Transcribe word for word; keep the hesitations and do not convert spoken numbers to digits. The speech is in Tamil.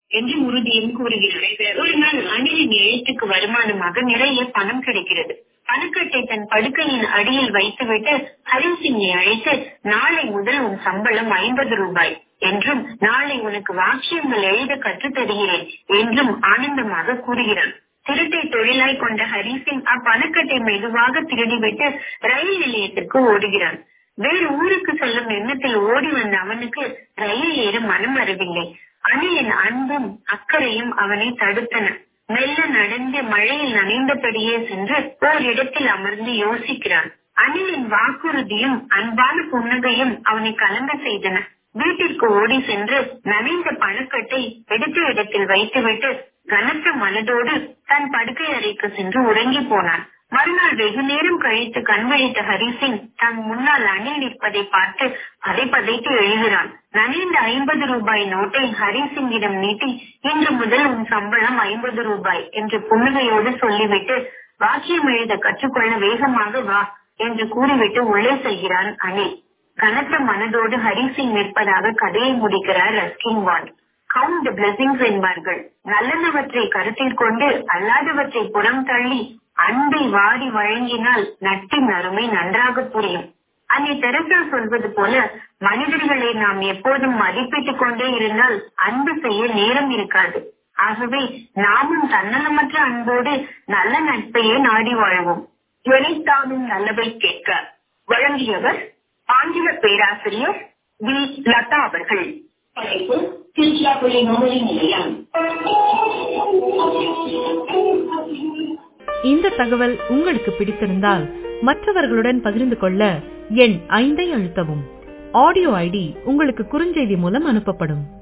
என்று உறுதியும் கூறுகிறார். ஒரு நாள் அணிலின் எழுத்துக்கு வருமானமாக நிறைய பணம் கிடைக்கிறது. பணக்கட்டை தன் படுக்கையின் அடியில் வைத்துவிட்டு ஹரி சிங்கை அழைத்து, நாளை முதல் உன் சம்பளம் ஐம்பது ரூபாய் என்றும் நாளை உனக்கு வாக்கியங்கள் எழுத கற்றுத் தருகிறேன் என்றும் ஆனந்தமாக கூறுகிறான். திருட்டை தொழிலாய் கொண்ட ஹரிசிங் அப்பணக்கட்டை மெதுவாக திருடிவிட்டு ரயில் நிலையத்திற்கு ஓடுகிறான். வேறு ஊருக்கு செல்லும் எண்ணத்தில் ஓடி வந்த அவனுக்கு ரயில் ஏற மனம் வரவில்லை. அணிலின் அன்பும் அக்கறையும் அவனை தடுத்தன. மெல்ல நடந்து மழையில் நனைந்தபடியே சென்று ஓரிடத்தில் அமர்ந்து யோசிக்கிறான். அணிலின் வாக்குறுதியும் அன்பான புன்னகையும் அவனை கலங்க செய்தன. வீட்டிற்கு ஓடி சென்று நனைந்த பணக்கட்டை எடுத்த இடத்தில் வைத்துவிட்டு கனத்த மனதோடு தன் படுக்கை அறைக்கு சென்று உறங்கி போனான். மறுநாள் வெகு நேரம் கழித்து கண்விழித்த ஹரிசிங் தன் முன்னால் அணில் நிற்பதை பார்த்து பதை பதைத்து எழுகிறான். நனைந்த ஐம்பது ரூபாய் நோட்டை ஹரிசிங்கிடம் நீட்டி, இன்று முதல் உன் சம்பளம் ஐம்பது ரூபாய் என்று புன்னகையோடு சொல்லிவிட்டு, வாக்கியம் எழுத கற்றுக்கொள்ள வேகமாக வா என்று கூறிவிட்டு உள்ளே செல்கிறான் அணில். கனத்த மனதோடு ஹரிசிங் நிற்பதாக கதையை முடிக்கிறார் ரஸ்கின் பாண்ட். கவுண்ட் தி பிளெஸிங்ஸ் என்பார்கள். நல்லனவற்றை கருத்தில் கொண்டு அல்லாதவற்றை புறம் தள்ளி அன்பை வாரி வழங்கினால் நட்பின் அருமை நன்றாக புரியும். அன்னை தெரசா சொல்வது போல, மனிதர்களை நாம் எப்போதும் மதிப்பிட்டுக் கொண்டே இருந்தால் அன்பு செய்ய நேரம் இருக்காது. ஆகவே நாமும் தன்னலமற்ற அன்போடு நல்ல நட்பையே நாடி வாழ்வோம். எனைத்தானும் நல்லவை கேட்க வழங்கியவர் ஆங்கில பேராசிரியர் வி லதா அவர்கள். இந்த தகவல் உங்களுக்கு பிடித்திருந்தால் மற்றவர்களுடன் பகிர்ந்து கொள்ள எண் ஐந்தை அழுத்தவும். ஆடியோ ஐடி உங்களுக்கு குறுஞ்செய்தி மூலம் அனுப்பப்படும்.